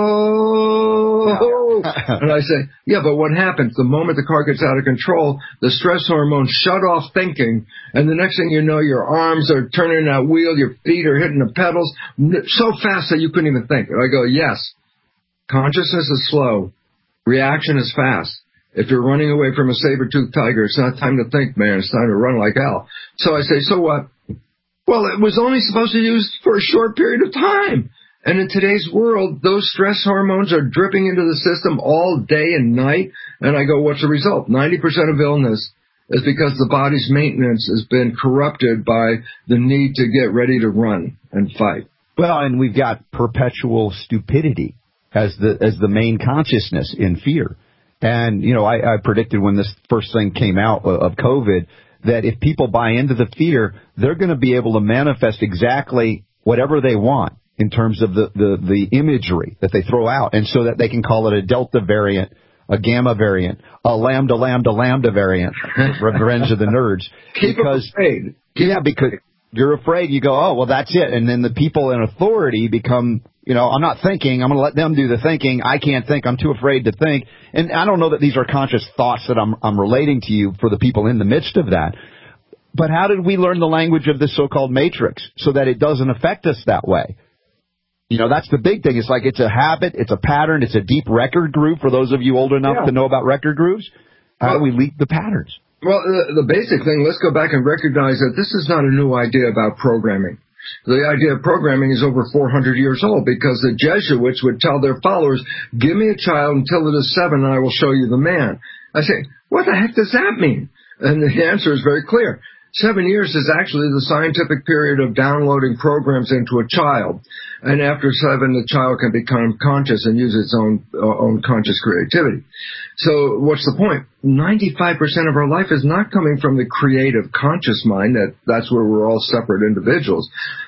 oh. And I say, yeah, but what happens? The moment the car gets out of control, the stress hormones shut off thinking, and the next thing you know, your arms are turning that wheel, your feet are hitting the pedals so fast that you couldn't even think. And I go, yes, consciousness is slow. Reaction is fast. If you're running away from a saber-toothed tiger, it's not time to think, man. It's time to run like hell. So I say, so what? Well, it was only supposed to be used for a short period of time. And in today's world, those stress hormones are dripping into the system all day and night. And I go, what's the result? 90% of illness is because the body's maintenance has been corrupted by the need to get ready to run and fight. Well, and we've got perpetual stupidity as the main consciousness in fear. And, you know, I predicted when this first thing came out of COVID that if people buy into the fear, they're going to be able to manifest exactly whatever they want in terms of the imagery that they throw out. And so that they can call it a Delta variant, a Gamma variant, a Lambda variant, Revenge of the Nerds. Keep them afraid. Yeah, because you're afraid. You go, oh, well, that's it. And then the people in authority become, you know, I'm not thinking. I'm going to let them do the thinking. I can't think. I'm too afraid to think. And I don't know that these are conscious thoughts that I'm relating to you for the people in the midst of that. But how did we learn the language of this so-called matrix so that it doesn't affect us that way? You know, that's the big thing. It's like it's a habit. It's a pattern. It's a deep record groove for those of you old enough to know about record grooves. How do we leak the patterns? Well, the basic thing, let's go back and recognize that this is not a new idea about programming. The idea of programming is over 400 years old because the Jesuits would tell their followers, give me a child until it is 7 and I will show you the man. I say, what the heck does that mean? And the answer is very clear. 7 years is actually the scientific period of downloading programs into a child. And after 7, the child can become conscious and use its own conscious creativity. So what's the point? 95% of our life is not coming from the creative conscious mind. That's where we're all separate individuals.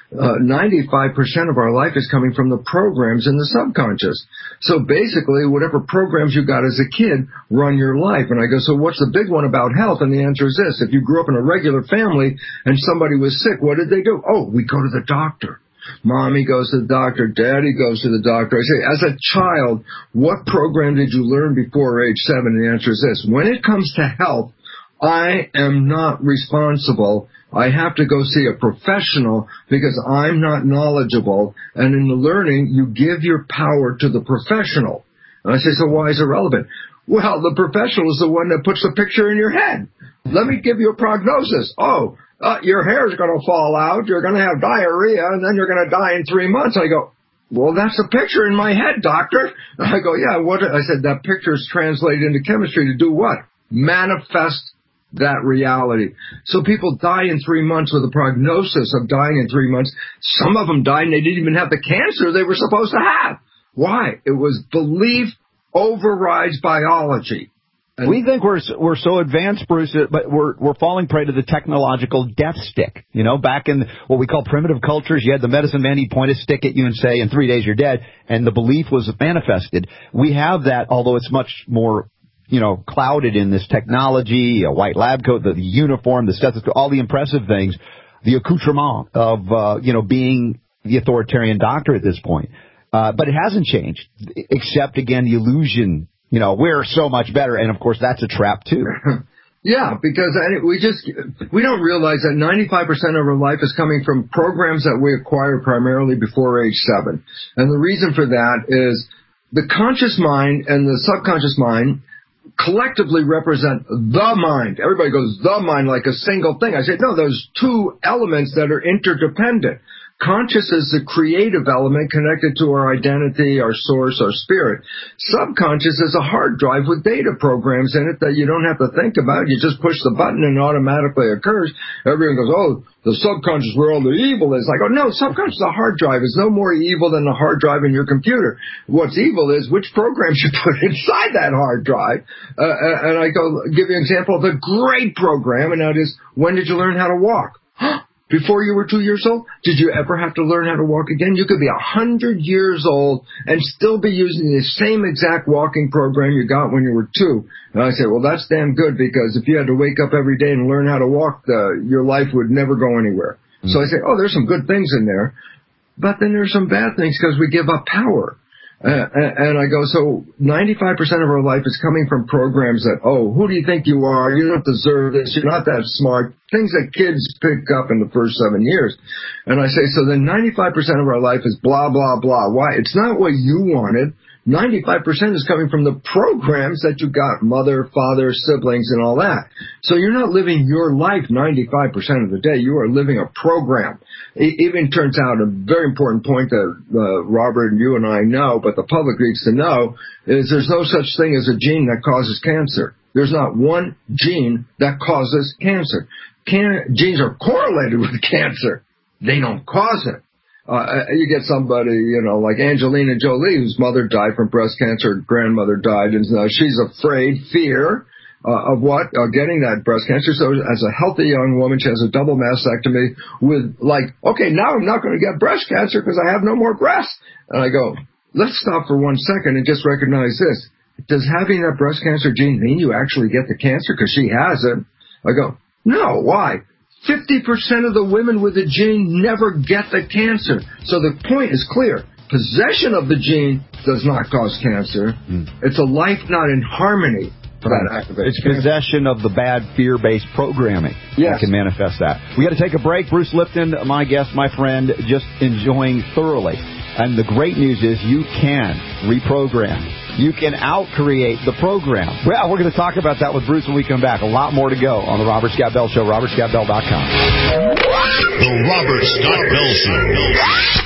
95% of our life is coming from the programs in the subconscious. So basically, whatever programs you got as a kid run your life. And I go, so what's the big one about health? And the answer is this. If you grew up in a regular family and somebody was sick, what did they do? Oh, we go to the doctor. Mommy goes to the doctor. Daddy goes to the doctor. I say, as a child, what program did you learn before age 7? And the answer is this. When it comes to health, I am not responsible. I have to go see a professional because I'm not knowledgeable. And in the learning, you give your power to the professional. And I say, so why is it relevant? Well, the professional is the one that puts the picture in your head. Let me give you a prognosis. Your hair is going to fall out. You're going to have diarrhea, and then you're going to die in 3 months. I go, well, that's a picture in my head, doctor. I go, yeah, what? I said, that picture is translated into chemistry to do what? Manifest that reality. So people die in 3 months with a prognosis of dying in 3 months. Some of them died and they didn't even have the cancer they were supposed to have. Why? It was belief overrides biology. And we think we're so advanced, Bruce, but we're falling prey to the technological death stick. You know, back in what we call primitive cultures, you had the medicine man, he'd point a stick at you and say, in 3 days you're dead, and the belief was manifested. We have that, although it's much more, you know, clouded in this technology, a white lab coat, the uniform, the stethoscope, all the impressive things, the accoutrement of, being the authoritarian doctor at this point. But it hasn't changed, except, again, the illusion. You know, we're so much better, and of course that's a trap too. Yeah, because we don't realize that 95% of our life is coming from programs that we acquired primarily before age 7. And the reason for that is the conscious mind and the subconscious mind collectively represent the mind. Everybody goes, the mind, like a single thing. I say, no, there's two elements that are interdependent. Conscious is the creative element connected to our identity, our source, our spirit. Subconscious is a hard drive with data programs in it that you don't have to think about. You just push the button and it automatically occurs. Everyone goes, oh, the subconscious where all the evil is. I go, no, subconscious is a hard drive. It's no more evil than the hard drive in your computer. What's evil is which programs you put inside that hard drive. And I go, give you an example of a great program, and that is, when did you learn how to walk? Before you were 2 years old? Did you ever have to learn how to walk again? You could be 100 years old and still be using the same exact walking program you got when you were 2. And I say, well, that's damn good, because if you had to wake up every day and learn how to walk, your life would never go anywhere. Mm-hmm. So I say, oh, there's some good things in there. But then there's some bad things because we give up power. And I go, so 95% of our life is coming from programs that, oh, who do you think you are? You don't deserve this. You're not that smart. Things that kids pick up in the first 7 years. And I say, so then 95% of our life is blah, blah, blah. Why? It's not what you wanted. 95% is coming from the programs that you got, mother, father, siblings, and all that. So you're not living your life 95% of the day. You are living a program. It even turns out a very important point that Robert and you and I know, but the public needs to know, is there's no such thing as a gene that causes cancer. There's not one gene that causes cancer. Genes are correlated with cancer. They don't cause it. You get somebody, like Angelina Jolie, whose mother died from breast cancer, her grandmother died, and she's fear of what? Getting that breast cancer. So as a healthy young woman, she has a double mastectomy with okay, now I'm not going to get breast cancer because I have no more breasts. And I go, let's stop for 1 second and just recognize this. Does having that breast cancer gene mean you actually get the cancer? Because she has it. I go, no, why? 50% of the women with the gene never get the cancer. So the point is clear. Possession of the gene does not cause cancer. It's a life not in harmony that activates cancer. Possession of the bad fear-based programming that can manifest that. We got to take a break. Bruce Lipton, my guest, my friend, just enjoying thoroughly. And the great news is you can reprogram. You can out-create the program. Well, we're going to talk about that with Bruce when we come back. A lot more to go on the Robert Scott Bell Show, robertscottbell.com. The Robert Scott Bell Show.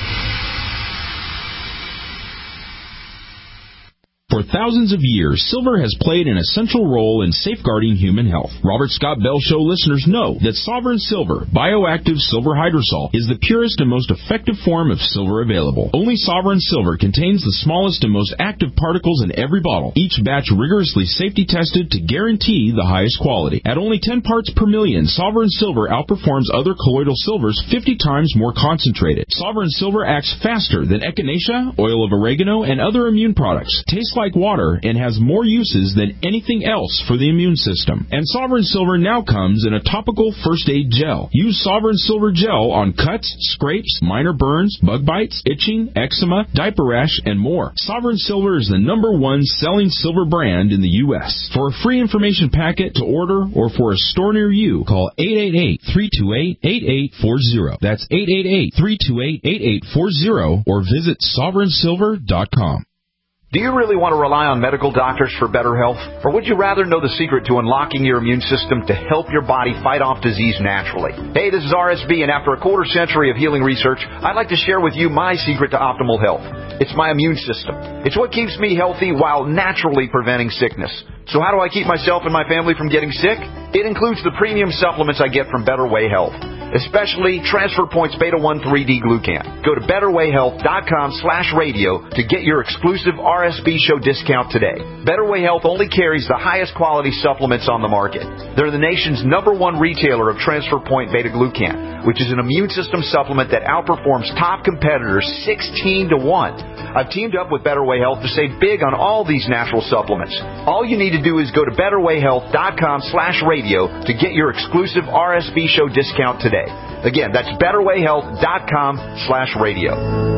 For thousands of years, silver has played an essential role in safeguarding human health. Robert Scott Bell Show listeners know that Sovereign Silver, bioactive silver hydrosol, is the purest and most effective form of silver available. Only Sovereign Silver contains the smallest and most active particles in every bottle, each batch rigorously safety tested to guarantee the highest quality. At only 10 parts per million, Sovereign Silver outperforms other colloidal silvers 50 times more concentrated. Sovereign Silver acts faster than echinacea, oil of oregano, and other immune products. Tastes like water and has more uses than anything else for the immune system. And Sovereign Silver now comes in a topical first aid gel. Use Sovereign Silver gel on cuts, scrapes, minor burns, bug bites, itching, eczema, diaper rash, and more. Sovereign Silver is the #1 selling silver brand in the U.S. For a free information packet to order or for a store near you, call 888-328-8840. That's 888-328-8840 or visit sovereignsilver.com. Do you really want to rely on medical doctors for better health? Or would you rather know the secret to unlocking your immune system to help your body fight off disease naturally? Hey, this is RSB, and after a quarter century of healing research, I'd like to share with you my secret to optimal health. It's my immune system. It's what keeps me healthy while naturally preventing sickness. So how do I keep myself and my family from getting sick? It includes the premium supplements I get from Better Way Health, especially Transfer Points Beta 1 3D Glucan. Go to betterwayhealth.com/radio to get your exclusive RSB show discount today. Better Way Health only carries the highest quality supplements on the market. They're the nation's #1 retailer of Transfer Point Beta Glucan, which is an immune system supplement that outperforms top competitors 16-1. I've teamed up with Better Way Health to save big on all these natural supplements. All you need to do is go to betterwayhealth.com/radio to get your exclusive RSB show discount today. Again, that's betterwayhealth.com/radio.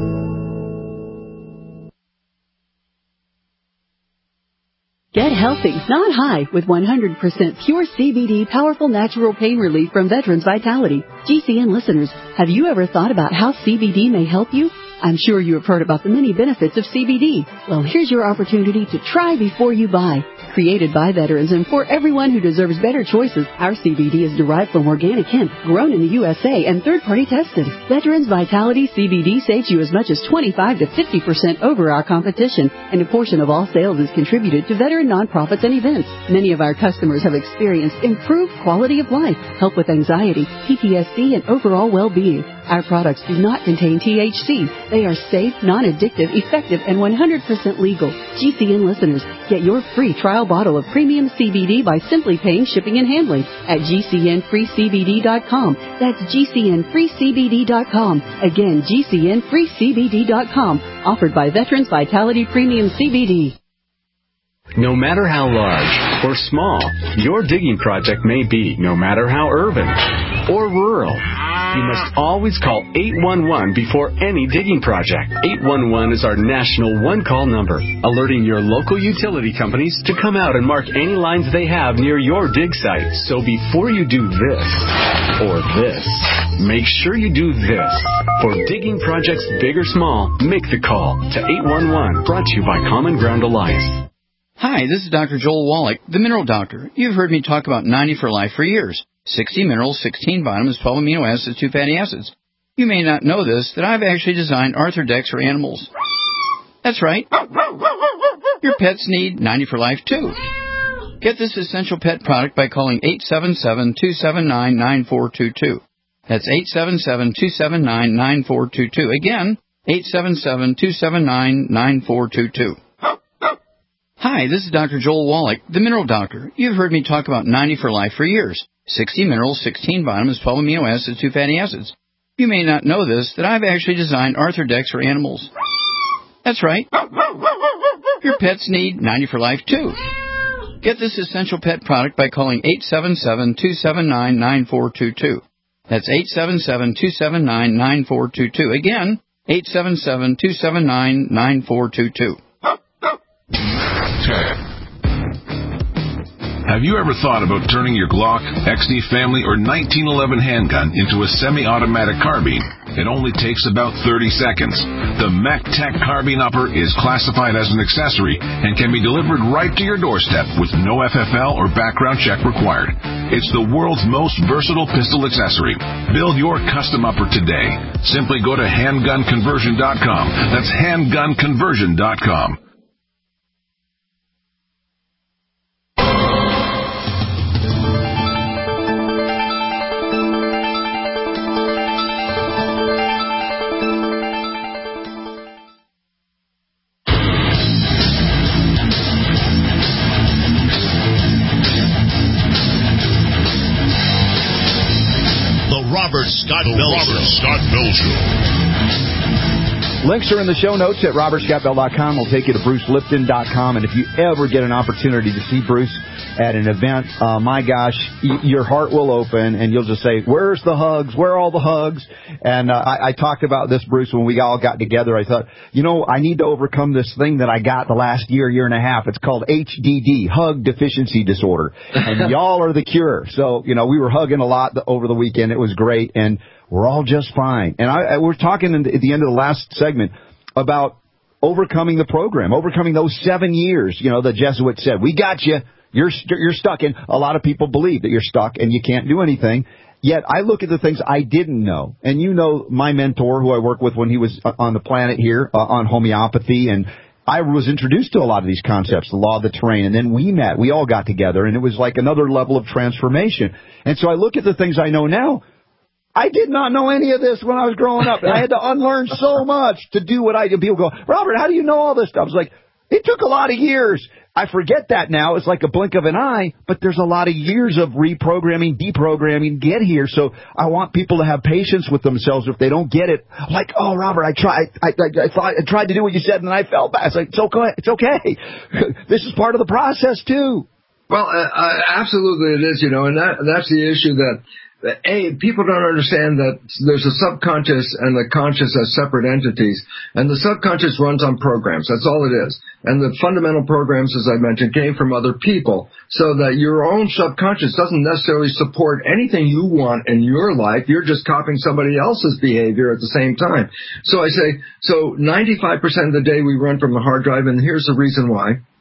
Get healthy, not high, with 100% pure CBD powerful natural pain relief from Veterans Vitality. GCN listeners, have you ever thought about how CBD may help you? I'm sure you have heard about the many benefits of CBD. Well, here's your opportunity to try before you buy. Created by veterans and for everyone who deserves better choices, our CBD is derived from organic hemp, grown in the USA and third-party tested. Veterans Vitality CBD saves you as much as 25 to 50% over our competition, and a portion of all sales is contributed to veteran nonprofits and events. Many of our customers have experienced improved quality of life, help with anxiety, PTSD, and overall well-being. Our products do not contain THC. They are safe, non-addictive, effective, and 100% legal. GCN listeners, get your free trial bottle of premium CBD by simply paying shipping and handling at GCNFreeCBD.com. That's GCNFreeCBD.com. Again, GCNFreeCBD.com. Offered by Veterans Vitality Premium CBD. No matter how large or small your digging project may be, no matter how urban or rural, you must always call 811 before any digging project. 811 is our national one-call number, alerting your local utility companies to come out and mark any lines they have near your dig site. So before you do this or this, make sure you do this. For digging projects big or small, make the call to 811. Brought to you by Common Ground Alliance. Hi, this is Dr. Joel Wallach, the Mineral Doctor. You've heard me talk about 90 for Life for years. 60 minerals, 16 vitamins, 12 amino acids, 2 fatty acids. You may not know this, that I've actually designed Arthrodex for animals. That's right. Your pets need 90 for Life, too. Get this essential pet product by calling 877-279-9422. That's 877-279-9422. Again, 877-279-9422. Hi, this is Dr. Joel Wallach, the Mineral Doctor. You've heard me talk about 90 for Life for years. 60 minerals, 16 vitamins, 12 amino acids, 2 fatty acids. You may not know this, that I've actually designed Arthrodex for animals. That's right. Your pets need 90 for Life, too. Get this essential pet product by calling 877-279-9422. That's 877-279-9422. Again, 877-279-9422. Have you ever thought about turning your Glock, XD Family, or 1911 handgun into a semi-automatic carbine? It only takes about 30 seconds. The MacTech Carbine Upper is classified as an accessory and can be delivered right to your doorstep with no FFL or background check required. It's the world's most versatile pistol accessory. Build your custom upper today. Simply go to handgunconversion.com. That's handgunconversion.com. Robert Scott Bell Show. Links are in the show notes at robertscottbell.com. We'll take you to brucelipton.com. And if you ever get an opportunity to see Bruce at an event, my gosh, your heart will open and you'll just say, where's the hugs? Where are all the hugs? And I talked about this, Bruce, when we all got together. I thought, I need to overcome this thing that I got the last year and a half. It's called HDD, Hug Deficiency Disorder. And y'all are the cure. So, we were hugging a lot over the weekend. It was great. And we're all just fine. And we're talking at the end of the last segment about overcoming the program, overcoming those 7 years. The Jesuits said, we got you. You're stuck. And a lot of people believe that you're stuck and you can't do anything. Yet I look at the things I didn't know. And my mentor, who I work with when he was on the planet here on homeopathy, and I was introduced to a lot of these concepts, the law of the terrain. And then we all got together, and it was like another level of transformation. And so I look at the things I know now. I did not know any of this when I was growing up. And I had to unlearn so much to do what I did. People go, Robert, how do you know all this stuff? I was like, it took a lot of years. I forget that now. It's like a blink of an eye, but there's a lot of years of reprogramming, deprogramming to get here. So I want people to have patience with themselves if they don't get it. Like, oh, Robert, I tried to do what you said and then I fell back. It's like, it's okay. This is part of the process too. Well, absolutely it is, and that's the issue that people don't understand that there's a subconscious and the conscious as separate entities, and the subconscious runs on programs. That's all it is. And the fundamental programs, as I mentioned, came from other people, so that your own subconscious doesn't necessarily support anything you want in your life. You're just copying somebody else's behavior at the same time. So I say, 95% of the day we run from the hard drive, and here's the reason why.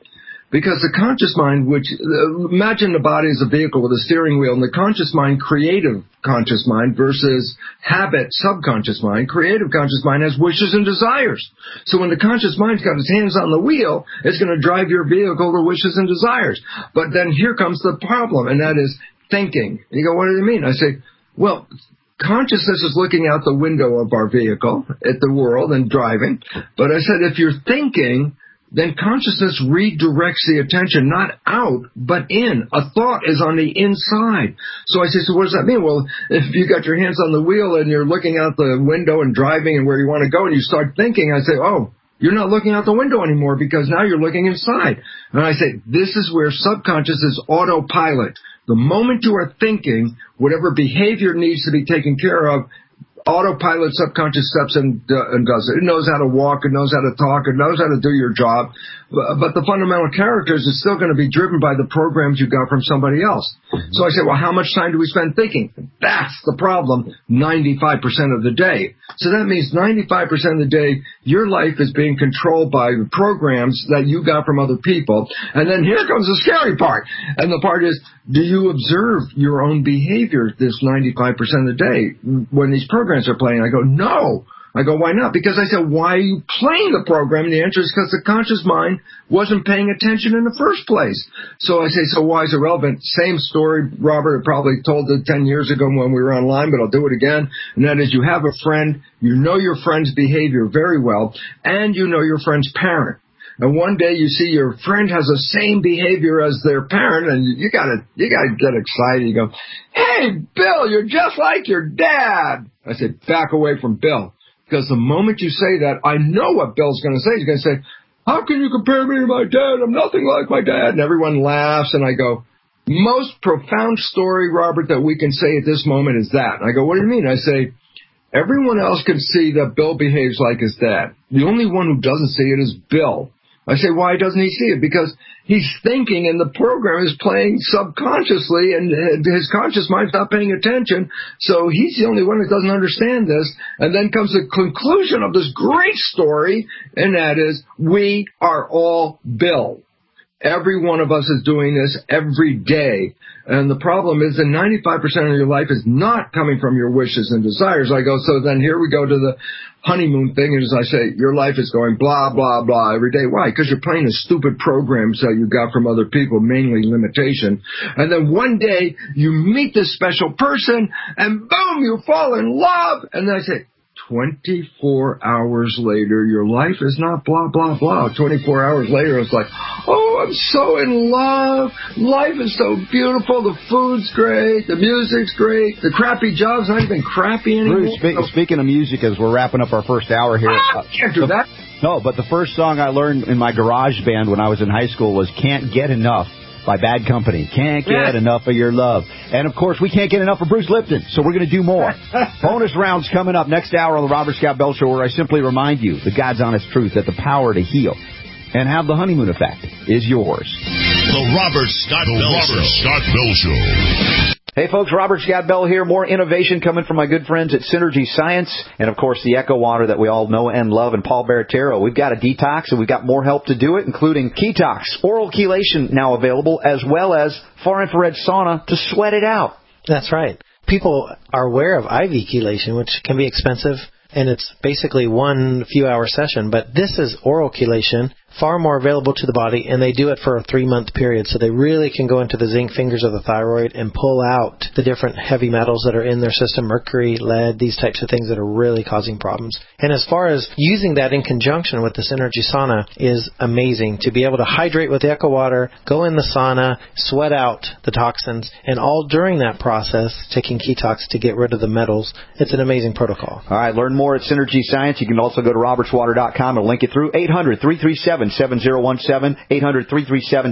Because the conscious mind, which, imagine the body as a vehicle with a steering wheel, and the conscious mind, creative conscious mind versus habit, subconscious mind. Creative conscious mind has wishes and desires. So when the conscious mind's got its hands on the wheel, it's going to drive your vehicle to wishes and desires. But then here comes the problem, and that is thinking. And you go, what do you mean? I say, well, consciousness is looking out the window of our vehicle at the world and driving. But I said, if you're thinking, then consciousness redirects the attention not out, but in. A thought is on the inside. So I say, so what does that mean? Well, if you got your hands on the wheel and you're looking out the window and driving and where you want to go and you start thinking, I say, oh, you're not looking out the window anymore because now you're looking inside. And I say, this is where subconscious is autopilot. The moment you are thinking, whatever behavior needs to be taken care of, autopilot subconscious steps and does it. It knows how to walk, it knows how to talk, it knows how to do your job. But the fundamental characters is still going to be driven by the programs you got from somebody else. So I say, well, how much time do we spend thinking? That's the problem, 95% of the day. So that means 95% of the day, your life is being controlled by the programs that you got from other people. And then here comes the scary part. And the part is, do you observe your own behavior this 95% of the day when these programs are playing? I go, no. I go, why not? Because I said, why are you playing the program? And the answer is because the conscious mind wasn't paying attention in the first place. So I say, so why is it relevant? Same story, Robert, I probably told it 10 years ago when we were online, but I'll do it again. And that is, you have a friend, you know your friend's behavior very well, and you know your friend's parent. And one day you see your friend has the same behavior as their parent, and you gotta get excited. You go, hey, Bill, you're just like your dad. I said, back away from Bill. Because the moment you say that, I know what Bill's going to say. He's going to say, how can you compare me to my dad? I'm nothing like my dad. And everyone laughs, and I go, most profound story, Robert, that we can say at this moment is that. And I go, what do you mean? I say, everyone else can see that Bill behaves like his dad. The only one who doesn't see it is Bill. I say, why doesn't he see it? Because he's thinking and the program is playing subconsciously and his conscious mind's not paying attention. So he's the only one that doesn't understand this. And then comes the conclusion of this great story, and that is, we are all Bill. Every one of us is doing this every day. And the problem is that 95% of your life is not coming from your wishes and desires. I go, so then here we go to the honeymoon thing. And as I say, your life is going blah, blah, blah every day. Why? Because you're playing the stupid programs that you got from other people, mainly limitation. And then one day you meet this special person and boom, you fall in love. And then I say, 24 hours later, your life is not blah, blah, blah. 24 hours later, it's like, oh, I'm so in love. Life is so beautiful. The food's great. The music's great. The crappy job's not even crappy anymore. Bruce, speaking of music, as we're wrapping up our first hour here. Can't do that. No, but the first song I learned in my garage band when I was in high school was Can't Get Enough by Bad Company. Can't get enough of your love. And, of course, we can't get enough of Bruce Lipton, so we're going to do more. Bonus rounds coming up next hour on the Robert Scott Bell Show, where I simply remind you the God's honest truth that the power to heal and have the honeymoon effect is yours. The Robert Scott Bell Show. Hey, folks, Robert Scott Bell here. More innovation coming from my good friends at Synergy Science and, of course, the Echo Water that we all know and love, and Paul Baratero. We've got a detox, and we've got more help to do it, including Ketox, oral chelation now available, as well as far-infrared sauna to sweat it out. That's right. People are aware of IV chelation, which can be expensive, and it's basically one few-hour session. But this is oral chelation, far more available to the body, and they do it for a 3-month period. So they really can go into the zinc fingers of the thyroid and pull out the different heavy metals that are in their system, mercury, lead, these types of things that are really causing problems. And as far as using that in conjunction with the Synergy Sauna is amazing. To be able to hydrate with the Echo Water, go in the sauna, sweat out the toxins, and all during that process, taking Ketox to get rid of the metals. It's an amazing protocol. All right, learn more at Synergy Science. You can also go to robertswater.com and link it through 800-337-7017,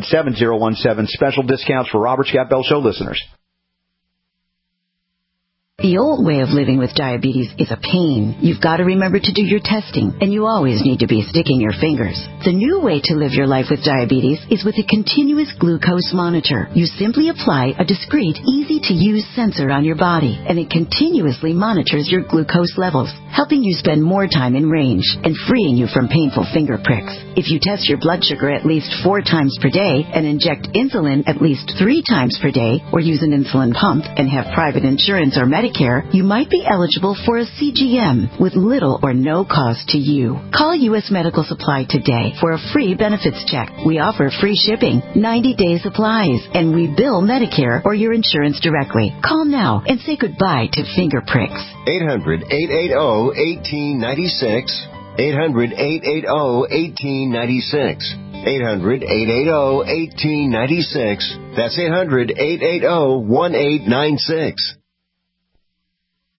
800-337-7017. Special discounts for Robert Scott Bell Show listeners. The old way of living with diabetes is a pain. You've got to remember to do your testing, and you always need to be sticking your fingers. The new way to live your life with diabetes is with a continuous glucose monitor. You simply apply a discreet, easy-to-use sensor on your body, and it continuously monitors your glucose levels, helping you spend more time in range and freeing you from painful finger pricks. If you test your blood sugar at least 4 times per day and inject insulin at least 3 times per day, or use an insulin pump and have private insurance or Medicare, you might be eligible for a CGM with little or no cost to you. Call U.S. Medical Supply today for a free benefits check. We offer free shipping, 90-day supplies, and we bill Medicare or your insurance directly. Call now and say goodbye to finger pricks. 800-880-1896. 800-880-1896. 800-880-1896. That's 800-880-1896.